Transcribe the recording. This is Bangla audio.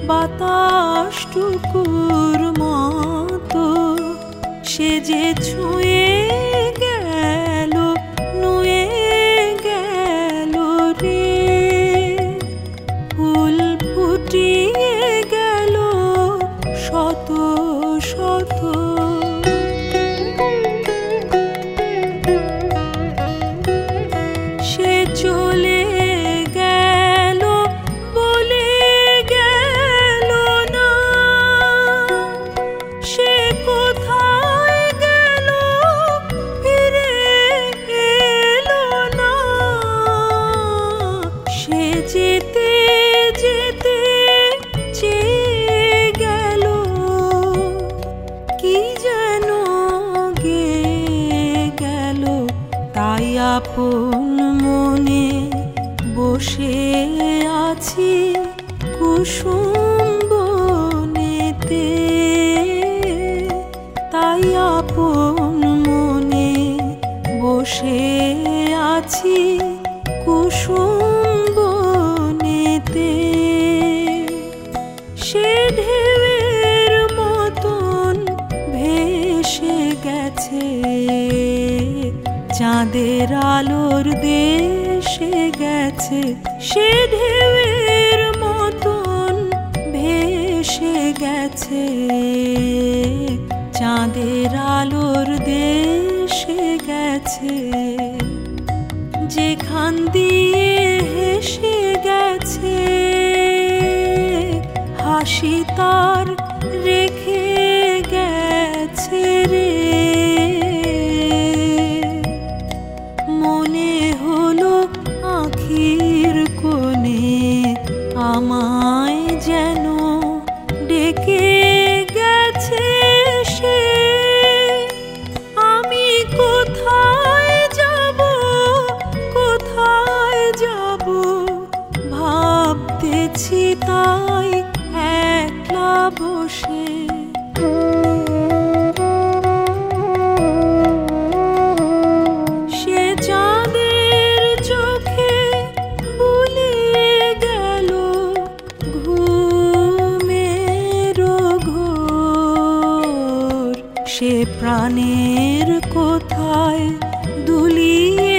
বাতাসটুকুর মতো সে যে ছুঁয়ে গেল, নুয়ে গেল রে। ফুল ফুটিয়ে গেল শত শত, সে চলে গেল বলে গেল না, সে কোথায় গেল ফিরে এলো না। সে যেতে যেতে চেয়ে গেল কি যেন গেয়ে গেল, তাই আপন মনে বসে আছি কুসুম বনেতে। তাই আপন মনে বসে আছি কুসুম বনেতে। সে ঢেউয়ের মতন ভেসে গেছে, চাঁদের আলোর দেশে গেছে। সে ঢেউয়ের মতন ভেসে গেছে, চাঁদের আলোর দেশে গেছে। যেখান দিয়ে হেসে গেছে, হাসি তার রেখে গেছে রে। মনে হলো আখির কোণে আমায় যেন ডেকে গেছে সে। আমি কোথায় যাব, কোথায় যাব ভাবতেছি তাই একলা বসে। সে চাঁদের চোখে বুলিয়ে গেল ঘুমের ঘোর। সে প্রাণের কোথায় দুলিয়ে